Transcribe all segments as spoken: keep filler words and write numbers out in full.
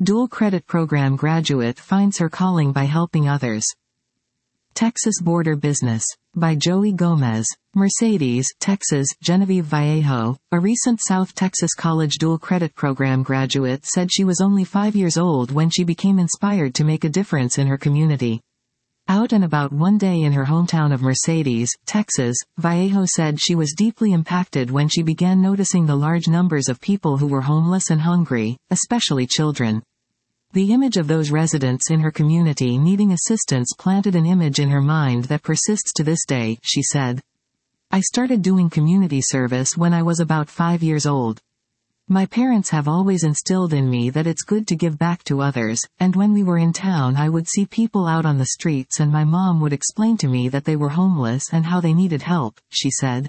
Dual credit program graduate finds her calling by helping others. Texas Border Business. By Joey Gomez. Mercedes, Texas. Genevieve Vallejo, a recent South Texas College dual credit program graduate, said she was only five years old when she became inspired to make a difference in her community. Out and about one day in her hometown of Mercedes, Texas, Vallejo said she was deeply impacted when she began noticing the large numbers of people who were homeless and hungry, especially children. The image of those residents in her community needing assistance planted an image in her mind that persists to this day, she said. I started doing community service when I was about five years old. My parents have always instilled in me that it's good to give back to others, and when we were in town I would see people out on the streets and my mom would explain to me that they were homeless and how they needed help, she said.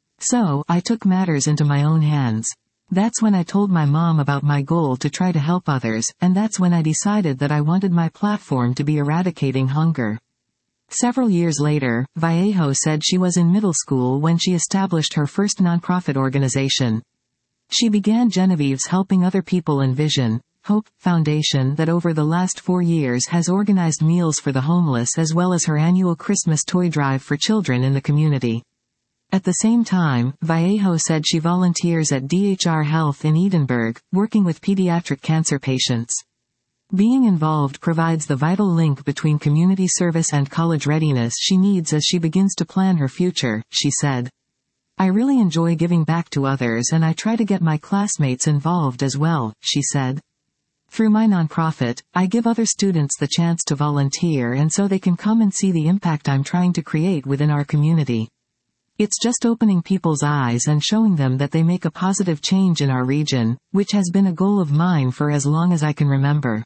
So, I took matters into my own hands. That's when I told my mom about my goal to try to help others, and that's when I decided that I wanted my platform to be eradicating hunger. Several years later, Vallejo said she was in middle school when she established her first nonprofit organization. She began Genevieve's Helping Other People Envision, Hope Foundation that over the last four years has organized meals for the homeless as well as her annual Christmas toy drive for children in the community. At the same time, Vallejo said she volunteers at D H R Health in Edinburgh, working with pediatric cancer patients. Being involved provides the vital link between community service and college readiness she needs as she begins to plan her future, she said. I really enjoy giving back to others and I try to get my classmates involved as well, she said. Through my nonprofit, I give other students the chance to volunteer and so they can come and see the impact I'm trying to create within our community. It's just opening people's eyes and showing them that they make a positive change in our region, which has been a goal of mine for as long as I can remember.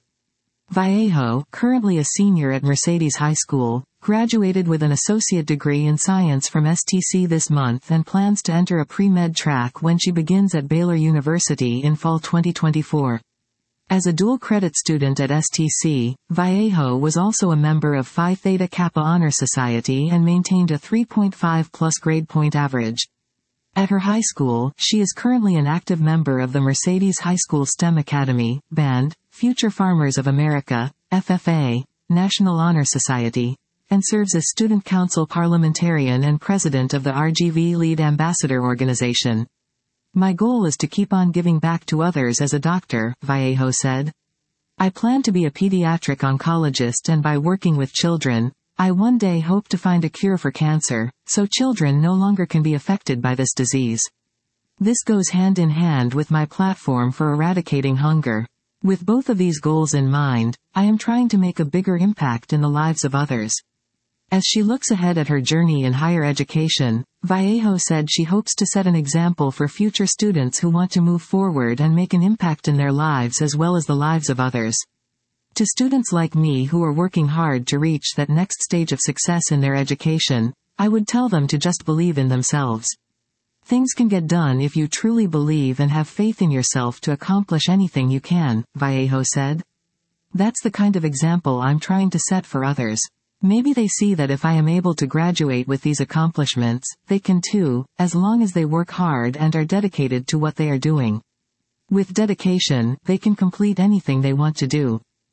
Vallejo, currently a senior at Mercedes High School, graduated with an associate degree in science from S T C this month and plans to enter a pre-med track when she begins at Baylor University in fall twenty twenty-four. As a dual credit student at S T C, Vallejo was also a member of Phi Theta Kappa Honor Society and maintained a three point five plus grade point average. At her high school, she is currently an active member of the Mercedes High School STEM Academy, Band, Future Farmers of America, F F A, National Honor Society, and serves as Student Council Parliamentarian and President of the R G V Lead Ambassador Organization. My goal is to keep on giving back to others as a doctor, Vallejo said. I plan to be a pediatric oncologist and by working with children, I one day hope to find a cure for cancer, so children no longer can be affected by this disease. This goes hand in hand with my platform for eradicating hunger. With both of these goals in mind, I am trying to make a bigger impact in the lives of others. As she looks ahead at her journey in higher education, Vallejo said she hopes to set an example for future students who want to move forward and make an impact in their lives as well as the lives of others. To students like me who are working hard to reach that next stage of success in their education, I would tell them to just believe in themselves. Things can get done if you truly believe and have faith in yourself to accomplish anything you can, Vallejo said. That's the kind of example I'm trying to set for others. Maybe they see that if I am able to graduate with these accomplishments, they can too, as long as they work hard and are dedicated to what they are doing. With dedication, they can complete anything they want to do.